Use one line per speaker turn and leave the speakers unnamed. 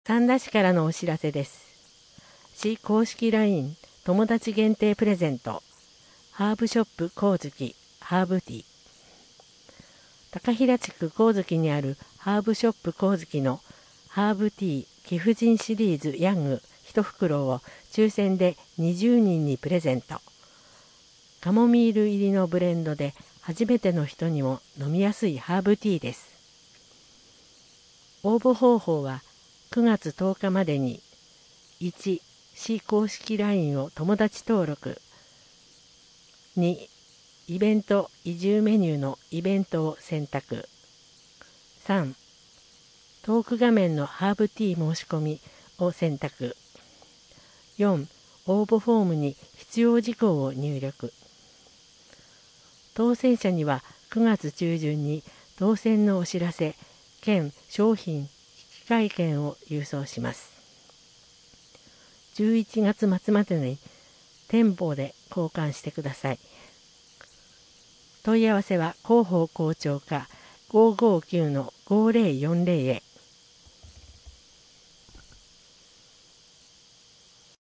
三田市からのお知らせです。市公式 LINE 友達限定プレゼント。ハーブショップ光月ハーブティー。高平地区光月にあるハーブショップ光月のハーブティー貴婦人シリーズヤング1袋を抽選で20人にプレゼント。カモミール入りのブレンドで初めての人にも飲みやすいハーブティーです。応募方法は9月10日までに1、市公式 LINE を友達登録。2、イベント移住メニューのイベントを選択。3、トーク画面のハーブティー申し込みを選択。4、応募フォームに必要事項を入力。当選者には9月中旬に当選のお知らせ兼商品引換券を郵送します。11月末までに店舗で交換してください。問い合わせは広報広聴課559-5040へ。